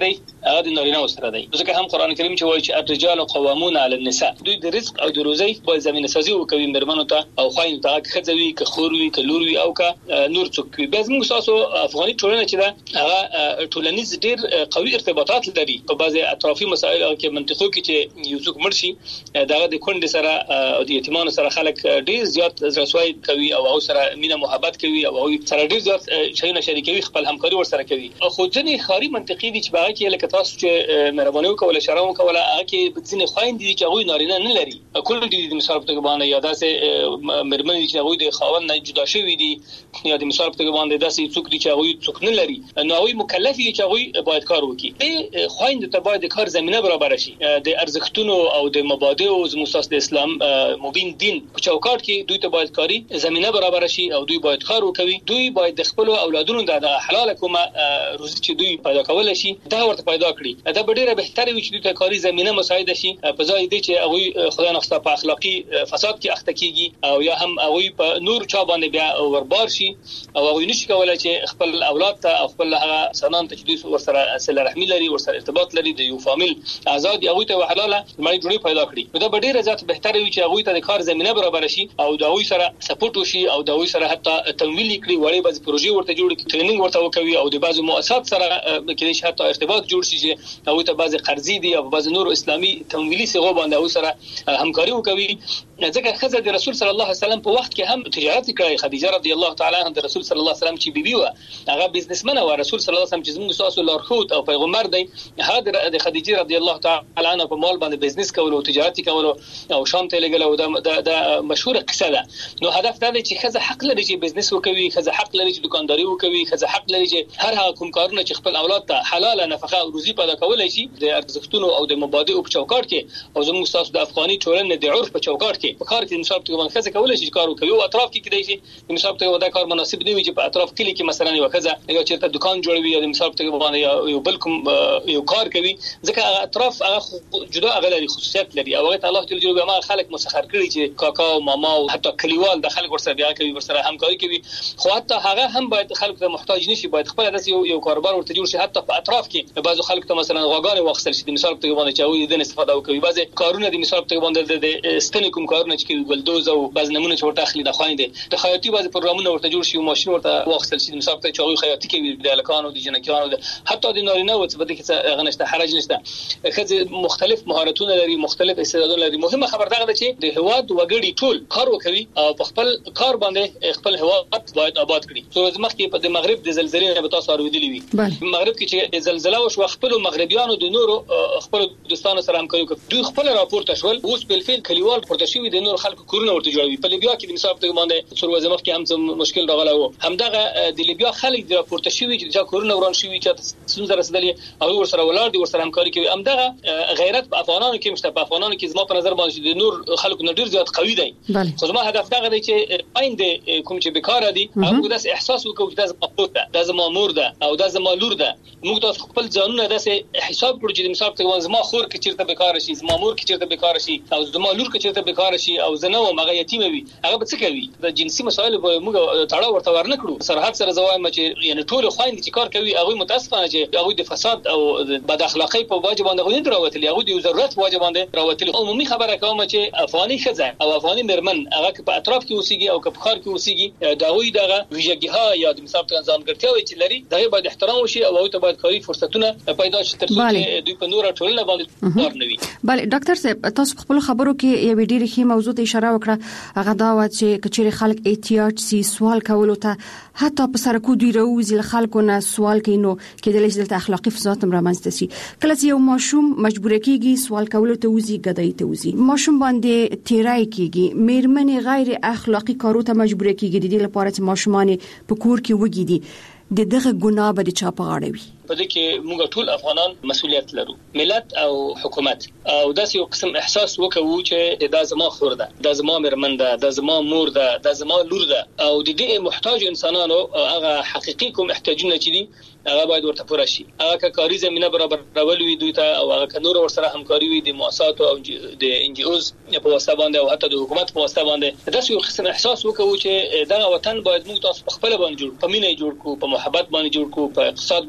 هغه د نارینه سره دی. ځکه هم قران کریم چې وایي چې الرجال قوامون علی النساء، دوی د رزق او د روزي په زمينه سازي وکوي مرمنو ته او خوایو ته خځوي که خوروي که لوروي او که نور څوک وي. بس موږ تاسو افغاني ټولنه چې دا هغه ټولنیز ډیر قوي ارتباطات لري په بعضي اطرافي مسایل او کې منطقو کې چې یو څوک مرشي دغه د کونډې سره او د یتیمانو سره خلک ډیر زیات رسوي کوي او او سره مینه محبت کوي او او سره ډیر زیات شیونه شریکوي، خپل همکاري ور سره کوي. خو ځنې خاري منطقي دي چې باغ کې لکه تاسو چې مهرباني وکوله شرم وکوله هغه کې ځنې خويند دي چې هغه نارینه نه لري، کول دي د مثال په توګه باندې یا داسې مرمن دي چې هغه د خاوند نه جدا شوی دي یا د مثال په توګه باندې داسې څوک دي چې هغه څوک نه لري، نو هغه مکلف دي چې هغه باید کار وکړي. خويند ته باید کار زمينه برابر شي، د ارزښتونو او د مبادئ او زموږ د اسلام مبین دین په چوکاټ کې دوی ته باید کاری زمينه برابر شي او دوی باید کار وکړي. دوی باید د خپل اولادونو د حلال کومه روزي چې دوی پیدا کول شي دا ورته پیدا کړي. دا ډیره بهتره وي چې دوی ته کاری زمينه مساعده شي په ځای دی چې هغه خدای نخسته په اخلاقی فساد کې اخته کیږي او یا هم هغه په نور چا باندې بیا وربار شي او هغه نشي کولای چې خپل اولاد ته او خپل هغه سنان ته چې دوی ورسره صله رحمی لري ورسره ارتباط لري د یو فامیل آزاد هغه ته حلاله مړی جوړي پیدا کړي. دا ډیره ذات بهتره وي چې هغه ته د کار زمينه برابر شي او دا وی سره سپورټ وشي او دا وی سره حتی تمویل کړي وړي بعض پروژې ورته جوړ کړي، ټریننګ ورته وکوي او د بعضو مؤسسات سره کې شي حتی ارتباط جوړ شي چې هغه ته بعض قرضې دي او بعض نور اسلامي تمویلي صيغه باندې او سره همکاري وکوي. ځکه خزه د رسول صلی الله علیه وسلم په وخت کې هم تجارت کړی. خدیجه رضی الله تعالی عنها د رسول صلی الله علیه وسلم چې بیبي و هغه بزنسمن و. رسول صلی الله علیه وسلم چې موږ تاسو لارښود او پیغمبر دی، هغه د خدیجه رضی الله تعالی عنها په مال باندې بزنس کول او تجارت کول او شام ته لګل او دا د مشهور قصه ده. نو هدف دا دی چې خزه حق لري چې بزنس وکوي، خزه حق لري چې دکانداري وکوي، خزه حق لري چې هر هغه کوم کارونه چې خپل اولاد ته حلاله نفقه او روزي پیدا کولای شي د ارزښتونو او د مبادئ په چوکاټ کې او زموږ تاسو د افغاني ټولنې د عرف په چوکاټ کې په کار کې مثال په توګه خزه کولای شي کار وکوي او اطراف کې کېدای شي مثال په توګه دا کار مناسب نه وي چې په اطراف کې کې مثلا یو خزه یا چیرته دکان جوړوي یا مثال په توګه باندې یو بل کوم یو کار کوي، ځکه اطراف هغه جدا هغه لري خصوصیت لري او هغه الله تعالی جوړ ما خلک مسخر کړي چې کاکا او ماما او حتی کلیوال د خلک ورسره بیا کوي ورسره همکاري کوي. خو حتی هغه هم باید خلک ته محتاج نشي، باید خپل داس یو یو کاروبار ورته جوړ شي. حتی په اطراف کې بعضو خلک ته مثلا غواګانې واخصل شي مثال په توګه باندې چې هغه د استفاده کوي. بعضي کارونه د مثال په توګه باندې د ستنې کوم کارونه چې کوي ګلدوز او بعض نمونه چې ورته اخلي د خويندې د خیاطي بعضي پروګرامونه ورته جوړ شي او ماشين ورته واخصل شي مثال په توګه چې هغه خیاطي کوي د الکانو د جنکانو حتی د نارینه او څه بده کې غنښت حرج نشته. خځه مختلف مهارتونه لري، مختلف استعدادونه لري. مهمه خبر دا ده چې د هواد وګړي ټول کار وکوي او په خپل کار باندې خپل هواد باید آباد کړي. څو ورځې مخکې په د مغرب د زلزلې نه به تاسو اوریدلی وي. مغرب کې چې زلزلہ وشو خپل مغربيانو د نورو خپل دوستانو سره همکاري وکړه. دوی خپل راپورته شول اوس په فعل کلیوال پورته شوی د نور خلکو کورونه ورته جوړوي. په لیبیا کې د مثال په باندې څو ورځې مخکې هم څه مشکل راغلی وو. همدغه د لیبیا خلک د راپورته شوی چې دا کورونه وران شوی چې څنګه رسیدلی او ورسره ولار دي ورسره همکاري کوي. همدغه غیرت په افغانانو کې مشته په افغانانو کې زما په نظر باندې د نور خلکو نه ډیر زیات قوي دی. خو زما هدف دا دی چې آینده کوم چې بیکاره دي هغه داس احساس وکړو چې دا زما خور ده، دا زما مور ده او دا زما لور ده. موږ تاسو خپل ځانونه داسې حساب کړو چې مثال په زما خور کې چیرته بیکاره شي، زما مور کې چیرته بیکاره شي او زما لور کې چیرته بیکاره شي او زنه او مغه یتیم وي، هغه به څه کوي؟ د جنسي مسایل به موږ تاړه ورته ورنه کړو. سرحد سره زوایم چې یعنی ټول خويند چې کار کوي هغه متاسفانه چې هغه د فساد او بد اخلاقی په واجب باندې غوډه راوتلی، هغه د ضرورت واجب باندې راوتلی. عمومي خبره کوم چې افغاني خزه او افغاني مرمن هغه په اطراف کې اوسېږي او په خار کې اوسېږي دا وی دغه ویژګیها یا د مثال په ځانګړتیاوې چې لري دا باید احترام وشي او هغه ته باید کاري فرصتونه پیدا شي ترڅو چې دوی په نور ټولنه باندې کار نه وي. بله ډاکټر صاحب تاسو خپل خبرو کې یو ډېر ښه موضوع ته اشاره وکړه، هغه دا و چې کچېر خلک احتیاط سي سوال کولو ته حتی په سرکو دوی راوځي خلکو نه سوال کوي نو کېدلی شي د اخلاقی فساد هم رامنځته شي. کله چې یو ماشوم مجبور کېږي سوال کولو ته وځي ګدای ته وځي ماشوم باندې تیرای کېږي، میرمنې غیر اخلاقی کارو ته مجبور کېږي د دې لپاره چې ماشومان په کور کې وګي دي د دغه ګناه به چا په غاړه وي؟ په دې کې موږ ټول افغانان مسؤلیت لرو، ملت او حکومت، او داسې یو قسم احساس وکړو چې دا زما خور ده، دا زما مرمن ده، دا زما مور ده، دا زما لور ده او د دې محتاج انسانانو هغه حقيقي کوم احتیاجونه چې دي هغه باید ورته پوره شي. هغه که کاری زمينه برابر راولوي دوی ته او هغه که نور ورسره همکاري وي د مؤسسات او د ان جی اوز په واسطه باندې او حتی د حکومت په واسطه باندې داسې یو قسم احساس وکړو چې دا وطن باید موږ تاسو په خپل باندې جوړ، په مینه جوړ کو، په محبت باندې جوړ کو، په اقتصاد باندې جوړ کو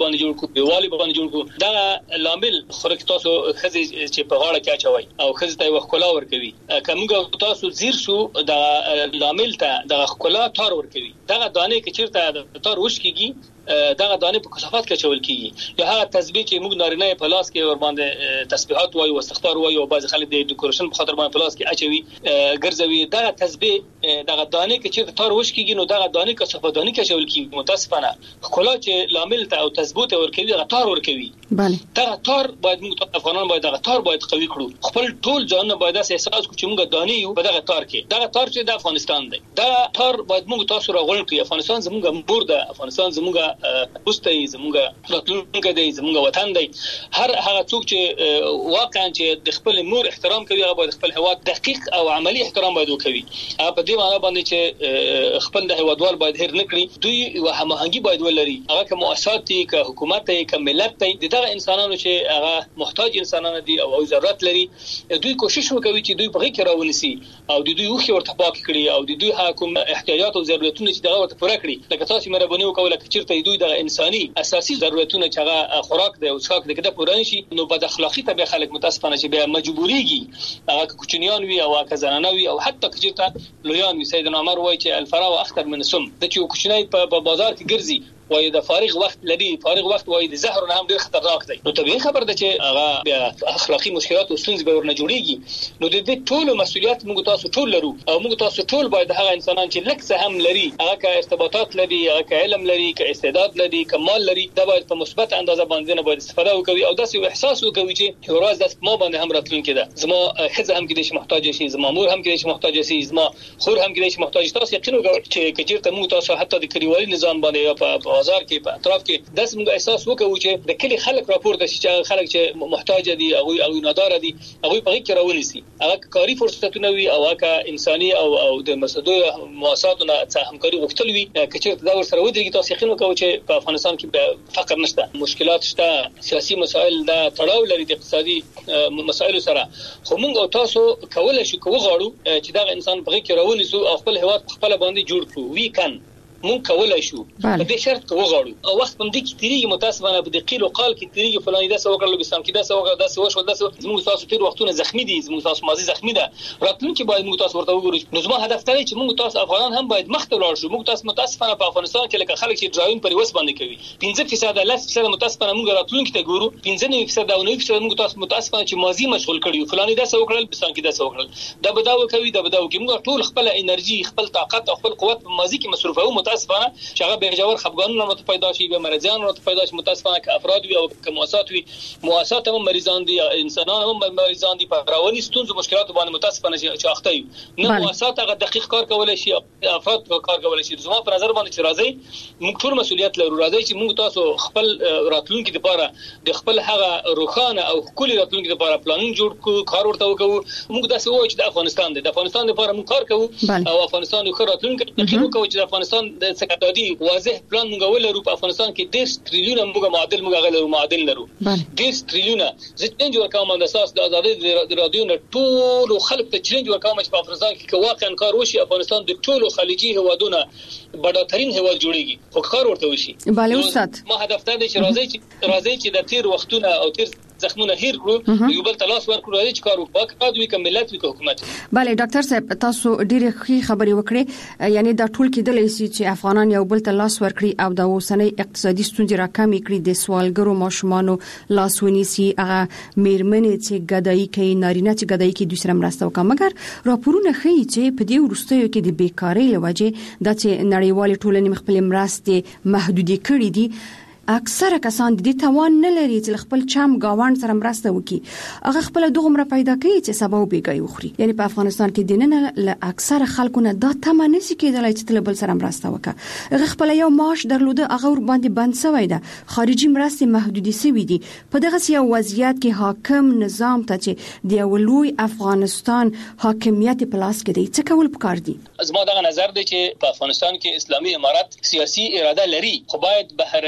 کو دیوالي باندې جوړ کو دا لامل خورک تاسو خزي چې په غاړه کې اچوي او خزي ته وخلا ور کوي کومګه تاسو زیر شو دا لامل ته د خلا تار ور کوي دا دانه کې چیرته تار وش کیږي دغه دانه په کثافات کې چول کیږي یا هغه تسبیح چې موږ نارینه په لاس کې ور باندې تسبیحات وایو او استغفار وایو او بعض خلک د ډیکوریشن په خاطر باندې په لاس کې اچوي ګرځوي دغه تسبیح دغه دانه کې چې تار وش کیږي نو دغه دانه کثافات دانه کې چول کیږي متاسفانه خلا چې لامل ته او تثبوت ور کوي دغه تار ور کوي بله دغه تار باید موږ افغانان باید دغه تار باید قوي کړو خپل ټول ځان باید احساس کړو چې موږ دانه یو په دغه تار کې دغه تار چې د افغانستان دی دا تار باید موږ تاسو راغون کړی افغانستان زموږ مور ده افغانستان زموږ پوسټ زموږ راتلونکي دی زموږ وطن دی هر هغه څوک چې واقعا چې د خپل مور احترام کوي هغه باید خپل هواد دقیق او عملی احترام باید وکوي په دې معنی باندې چې خپل د هوادوال باید هیر نکړي دوی هماهنګي باید ولري هغه کوم مؤسسات دي که حکومت دي که ملت دي دغه انسانانو چې هغه محتاج انسانان دي او ضرورت لري دوی کوشش وکوي چې دوی په کې راونسي او د دوی خو ورته پاک کړي او د دوی حکومت احتیاجات او ضرورتونه چې دغه ورته پوره کړي لکه تاسو مهرباني وکوله چې چیرته دوی د انساني اساسي ضرورتونه چې هغه خوراک دی او څښاک دی کده پوره نشي نو بد اخلاقی ته خلک متاسفانه چې به مجبوريږي هغه کوچنیان وي او هغه زنانه وي او حتی چې لویان وي سیدنا عمر وایي چې الفراغ اخطر من السم د چې کوچنی په بازار کې ګرځي وای د فارغ وخت لري فارغ وخت وای د زهر نه هم ډیر خطرناک دی نو طبيعي خبر ده چې هغه اخلاقی مشکلات او ستونزې به ورنه جوړيږي نو د دې ټول مسولیت موږ تاسو ټول لرو او موږ تاسو ټول باید هغه انسانان چې لکه هم لري هغه کا ارتباطات لري هغه کا علم لري کا استعداد لري کا مال لري دا باید په مثبت اندازه باندې نه باید استفاده وکړي او داسې احساس وکړي چې یو ورځ د ما باندې هم راتلونکي ده زما خزه هم کې د محتاج شي زما مور هم کې د محتاج شي زما خور هم کې د محتاج تاسو یقین وکړئ چې کچیرته موږ تاسو حتی د کلیوالي نظام باندې په بازار کې په کې داس موږ احساس وکړو چې د کلی خلک راپورته شي چې خلک چې محتاج دي او او نادار دي هغه په کې راونیسي هغه کاری فرصتونه وي او هغه انساني او او د مسدو مؤسساتونو څخه همکاري غوښتل وي چې دا ور سره ودرېږي تاسو یقین وکړو چې په افغانستان کې فقر نشته مشکلات شته سیاسي مسایل دا تړاو لري د اقتصادي مسایلو سره خو موږ تاسو کولای شو کوو غواړو چې دا انسان په کې راونیسو او خپل هواد خپل باندې جوړ کړو وی کان مون کولای شو په دې شرط کې وغواړو او وخت باندې کې تیریږي متاسفانه په دې قیل او قال کې تیریږي فلاني دا څه وکړل لوبستان کې دا څه وکړل دا څه وشو دا څه زموږ تاسو تیر وختونه زخمی دي زموږ تاسو ماضي زخمی ده راتلونکي باید موږ تاسو ورته وګورو نو زما هدف دی چې موږ تاسو افغانان هم باید مخ ته لاړ شو موږ تاسو متاسفانه په افغانستان کې لکه خلک چې ډراون پر وس باندې کوي پنځه فیصد لاس فیصد متاسفانه موږ راتلونکي ته ګورو پنځه نه فیصد او نه فیصد موږ تاسو متاسفانه چې ماضي مشغول کړیو فلاني دا څه وکړل لوبستان کې دا څه وکړل دا بداو کوي دا بداو کوي موږ ټول خپل انرژي خپل طاقت او خپل قوت په ماضي کې مصرفو متاسفانه چې هغه به جوړ خفګانونه مت پیدا شي به مرزيان مت پیدا شي متاسفانه ک افراد وي او ک مؤسسات وي مؤسسات هم مریضان دي انسانان هم مریضان دي په رواني ستونزو مشکلات باندې متاسفانه چې اخته وي نو مؤسسات هغه دقیق کار کولای شي افراد کار کولای شي زما په نظر باندې چې راځي موږ ټول مسولیت لرو راځي چې موږ تاسو خپل راتلونکي لپاره د خپل هغه روخانه او کلی راتلونکي لپاره پلانینګ جوړ کړو کار ورته وکړو موږ داسې وایو چې د افغانستان د افغانستان لپاره موږ کار کوو او افغانستان یو راتلونکي یقین وکړو چې د افغانستان د سکتادي واضح پلان موږ ولرو په افغانستان کې د ټریلیون موږ معادل موږ غلو معادل لرو د ټریلیون زه چینج ورکوم د اساس د ازادي د رادیو نه ټول خلک ته چینج ورکوم چې په افغانستان کې واقعا کار وشي افغانستان د ټولو خلیجي هوادونو بډاترین هواد جوړیږي خو کار ورته وشي bale استاد ما هدف ته چې راځي چې راځي چې د تیر وختونه او تیر زخمونه هیر کړو یو بل تلاش ورکړو چې کار وکړو دوی کوم ملت وکړو حکومت bale ډاکټر صاحب تاسو ډیره ښه خبرې وکړې یعنی دا ټول کېدلی شي چې افغانان یو بل تلاش ورکړي او د اوسنۍ اقتصادي ستونزې راکمې کړي د سوالګرو ماشومانو لاس ونیسي هغه میرمنې چې ګدایي کوي نارینه چې ګدایي کوي دوی سره مرسته وکړي مګر راپورونه ښیي چې په دې وروستیو کې د بیکارۍ لوجه د چې نړیوال ټولنې خپل مرستې محدودې کړې دي اکثره کسان د دې توان نه لري چې خپل چم گاوند سره مرسته وکړي هغه خپل دغه پیدا کوي چې سبب بیګای وخوري یعنی په افغانستان کې دینه له اکثره خلکو نه دا تمه نشي کېدلای چې تل بل سره مرسته وکړي هغه خپل یو معاش درلوده هغه ور باندې بند شوی ده خارجي مرستې محدودې شوی دي په دغه یو وضعیت کې حاکم نظام ته چې د ولوی افغانستان حاکمیت په لاس کې دی څه کول پکار دي زما دا نظر دی چې په افغانستان کې اسلامي امارت سیاسي اراده لري خو باید بهرني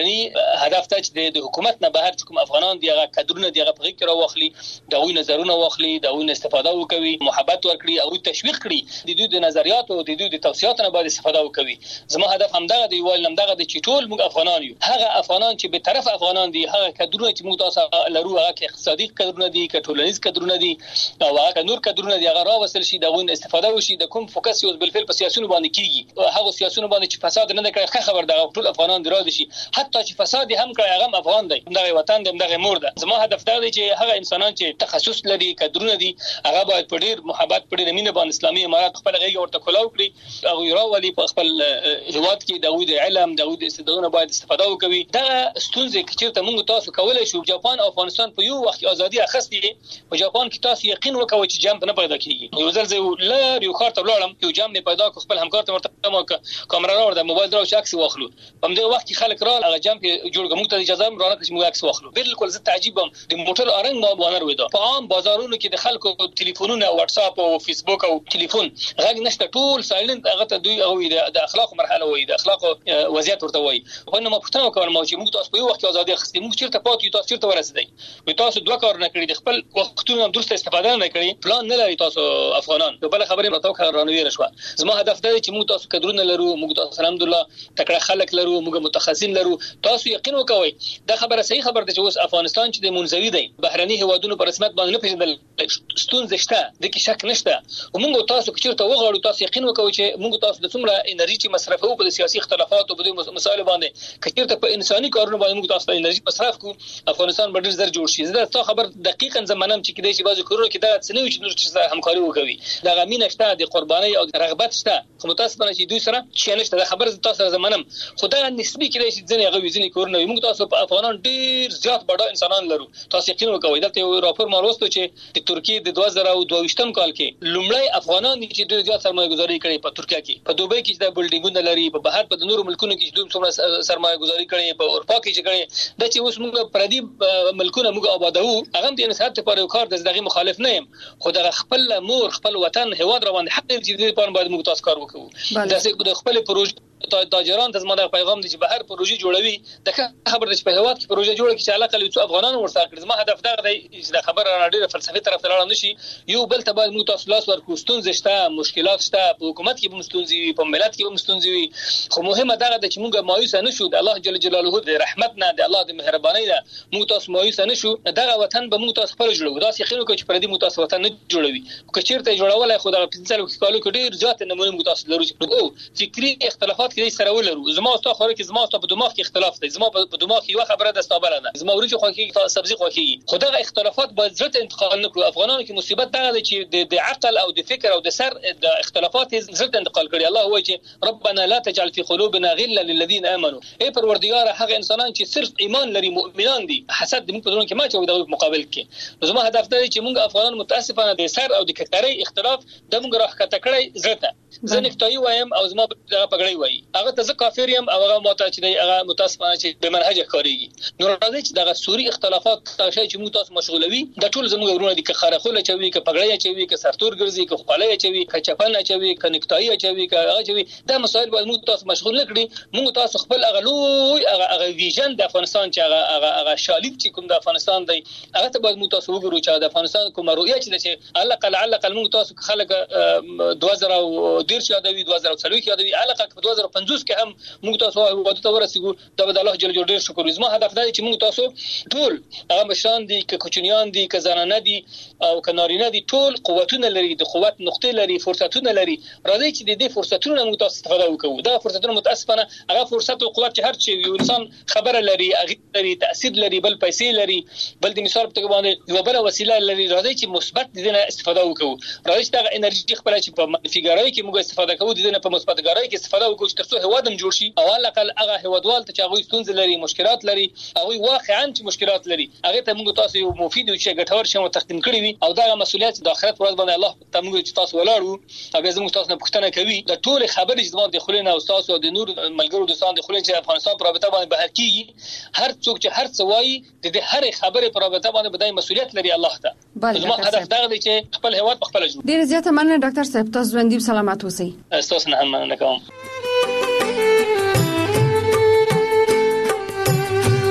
هدف ته چې د حکومت نه بهر کوم افغانان دی هغه کډرونه دی هغه په غیر واخلي دغه نظرونه واخلي دغه استفاده وکوي محبت ورکړي او تشویق کړي د دوی د نظریات او د دوی د توصيات نه باید استفاده وکوي. زما هدف همدغه دی ویل همدغه د چې ټول موږ افغانان یو هغه افغانان چې به طرف افغانان دي هغه کډرونه چې موږ تاسو لرو هغه اقتصادي کډرونه دي کټولنیز کډرونه دي او هغه نور کډرونه دي هغه راوصل شي دغه استفاده وشي د کوم فوکس یو بل فعل په سیاسيونو باندې کیږي هغه سیاسيونو باندې چې فساد نه کوي خبر دا ټول افغانان دراد شي حتی چې فساد هم کوي هغه افغان دی دغه وطن دی دغه مور ده. زما هدف دا دی چې هغه انسانان چې تخصص لري کډرونه دي هغه باید په ډیر محبت په ډیر مینه باندې اسلامي امارات خپل غیږ ورته کولاو کړی او راولي په خپل هواد کې داوود علم داوود استدلالونه باید استفاده وکوي. دا ستونزې چې موږ تاسو کولای شو جاپان او افغانستان په یو وخت ازادي اخستې په جاپان کې تاسو یقین وکوي چې جام نه پیدا کیږي. یو ځل زه لار یو خاطر ولاړم یو جام نه پیدا کو خپل همکار ته ورته مو کیمرا راوړم موبایل درو عکس واخلو په دې وخت کې خلک را هغه جام کې جوړ کوم ته اجازه هم رانه چې موږ عکس واخلو. بالکل زه تعجبم د موټر ارنګ ما بانر وېدا په عام بازارونو کې د خلکو ټلیفونونه واتس اپ او فیسبوک او ټلیفون غږ نشته ټول سایلنت هغه ته دوی او د اخلاق مرحله وې د اخلاق وضعیت ورته وې. په نو مفتنه کوم چې موږ تاسو په یو وخت ازادي اخستې موږ چیرته پاتې تاسو چیرته ورسېدای وې تاسو دوه کار نه کړی د خپل وختونو درسته استفاده نه کړی پلان نه لري تاسو افغانان بل خبرې متو کارانوي رشوه. زما هدف دا چې موږ تاسو کډرونه لرو موږ تاسو الحمدلله تکړه خلک لرو موږ متخصصین لرو تاسو یقین وکوي دا خبره صحیح خبره ده چې اوس افغانستان چې د منځوي دی بهرني هوادونو په رسمیت باندې نه پیژندل ستونزې شته د کې شک نشته او موږ تاسو چیرته وغواړو تاسو یقین وکوي چې موږ تاسو د څومره انرژي چې مصرفو په سیاسي اختلافات او په مسایلو باندې کچیرته په انساني کارونو باندې موږ تاسو انرژي مصرف کو افغانستان به ډیر زر جوړ شي. زه تاسو خبر دقیقاً زمانم چې کېدای شي بعضو کورونو کې دا څنګه چې نور چې همکاري وکوي دا غمینه شته د قرباني او رغبت شته خو متاسفانه چې دوی سره چې نشته دا خبر تاسو زمانم خدای نسبی کېدای شي ځنې هغه وزنی کورونه موږ تاسو په افغانان ډیر زیات بڑا انسانان لرو تاسو یقین وکوي دا یو راپور ما وروسته چې د ترکیه د دوه زره دوه ویشتم کال کې لومړی افغانان چې ډیر زیات سرمایه گذاري کړې په ترکیه کې په دوبۍ کې د بلډینګونو لري په بهر په نورو ملکونو کې دوی څومره سرمایه گذاري کړې په اروپا کې چې کړې دا چې اوس موږ پردي ملکونه موږ آبادو هغه د انسانیت لپاره یو کار د دغه مخالف نه يم خو د خپل مور خپل وطن هواد روان حق دې چې دې په باندې موږ تاسو کار وکړو دا څه د خپل پروژه تاجران ته زموږ پیغام دی چې بهر پروژې جوړوي دا خبر د په هواد کې پروژه جوړه کی چې علاقه لوي افغانان ورسره کړي. زما هدف دا دی چې دا خبره را ډیره فلسفي طرف ته لاړ نشي یو بل ته باید موږ تاسو لاس ورکو ستونزې شته مشکلات شته په حکومت کې به ستونزې په ملت کې به ستونزې خو مهمه دا ده چې موږ مایوس نه شو د الله جل جلاله د رحمت نه د الله د مهرباني نه موږ تاسو مایوس نه شو دا وطن به موږ تاسو خپل جوړو دا څه خینو چې پردي موږ تاسو وطن نه جوړوي که چیرته جوړولای خو دا پنځه کالو کې ډیر ځات نمونه موږ تاسو لرو او فکری اختلافات کې سره ولرو. زما او تاسو کې زما او په دماغ کې اختلاف دی زما په دماغ کې یو خبره ده ستابره ده زما ورته خو کې تاسو سبزي خو کې خدای اختلافات باید ځت انتقال نکړو. افغانانو کې مصیبت دا ده چې د عقل او د فکر او د سر د اختلافات ځت انتقال کړي. الله وایي چې ربنا لا تجعل في قلوبنا غلا للذين امنوا ای پروردگار هغه انسانان چې صرف ایمان لري مؤمنان دي حسد موږ په دونه کې ما چې د مقابل کې زما هدف دا چې موږ افغانان متاسفانه د سر او د کتري اختلاف د موږ راخته کړی زړه زه نکتای وایم او زما په پګړی وای هغه ته ځکه کافر یم او هغه ماته چې دی هغه متاسفانه چې به منهج کاریږي. نو راځي چې دغه سوري اختلافات تاسو چې موږ تاسو مشغولوي د ټول زموږ ورونه دي که خارخوله چوي که پګړی چوي که سرتور ګرځي که خپلای چوي که چپن چوي که نکتای چوي که هغه چوي دا مسائل باید موږ تاسو مشغول نکړي. موږ تاسو خپل هغه لوی هغه هغه ویژن د افغانستان چې هغه هغه هغه شالید چې کوم د افغانستان دی هغه ته باید موږ تاسو وګورو چې د افغانستان کوم رؤیه چې الله قل علق موږ تاسو خلک دوه زره ډیر شادوي دوه زره څلوي یادوي علاقه په دوه زره پنځوس کې هم موږ تاسو واده ته ورسېګو دا به الله جل جلاله شکر زما هدف دا چې موږ تاسو ټول هغه مشران دي که کوچنیان دي که زنانه دي او که نارینه دي ټول قوتونه لري د قوت نقطې لري فرصتونه لري راځي چې د دې فرصتونو موږ تاسو استفاده وکړو. دا فرصتونه متاسفانه هغه فرصت او قوت چې هر چی یو انسان خبره لري هغه لري تاثیر لري بل پیسې لري بل د مثال په باندې یو بل وسیله لري راځي چې مثبت دي نه استفاده وکړو. راځي چې دا انرژي خپل چې په منفیګرای کې موږ استفاده کوو د نه په مثبتګرای کې استفاده وکړو چې ترڅو هوادم جوړ شي او الاقل هغه هوادوال ته چې هغه ستونزې لري مشکلات لري هغه واقعا چې مشکلات لري هغه ته موږ تاسو یو مفید او چې ګټور شمو تقدیم کړی وي او دا مسؤلیت د آخرت ورځ باندې الله ته موږ چې تاسو ولاړو او به زموږ تاسو نه پوښتنه کوي د ټول خبرې چې زموږ د خلینو او تاسو او د نور ملګرو دوستان د خلینو چې افغانستان پر رابطه باندې بهر کیږي هر څوک چې هر څه وایي د دې هر خبرې پر رابطه باندې بدای مسؤلیت لري الله ته. زموږ هدف دا دی چې خپل هواد خپل جوړ. ډیر زیاته مننه ډاکټر صاحب تاسو ژوندۍ سلامات اوسئ. تاسو نه هم نه کوم.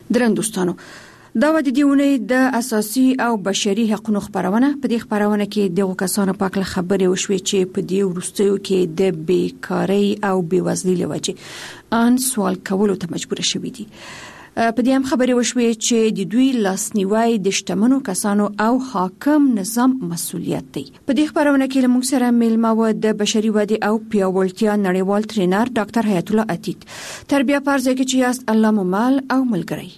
درندوستانو دا و د دیونې د اساسي او بشري حقوقو خبرونه په دې خبرونه کې دغه کسانو په اړه خبرې وشوي چې په دې ورستیو کې د بیکاری او بیوزلۍ لوجه ان سوال کولو ته مجبور شوي دي. په دې هم خبرې وشوي چې د دوی لاسنیوي د شتمنو کسانو او حاکم نظام مسولیت دی. په دې خبرونه کې موږ سره میلمه و د بشري ودې او پیاوړتیا نړیوال ټرینر ډاکټر حیات الله عتیق. تربیه پرځه کې چې یاست الله مو مال او ملګری.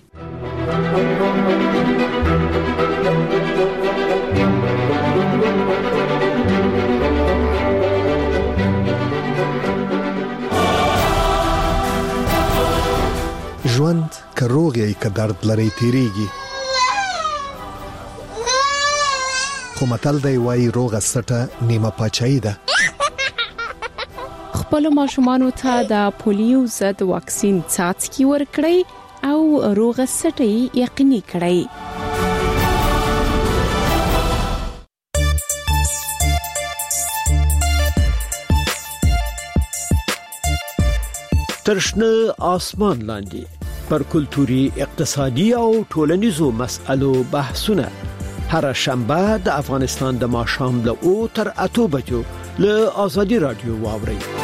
ژوند که روغ یې که درد لري تیریږي، خو متل دی وایي روغه سټه نیمه پاچاهي ده. خپل ماشومانو ته د پولیو ضد واکسین څاڅکي ورکړئ او روغه سټه یقیني کړئ. ترشنه آسمان لاندې پر کلتوري، اقتصادي او ټولنیزو مسألو بحثونه هر شنبه د افغانستان د ماښام له او تر اتو بجو له آزادي رادیو واوري.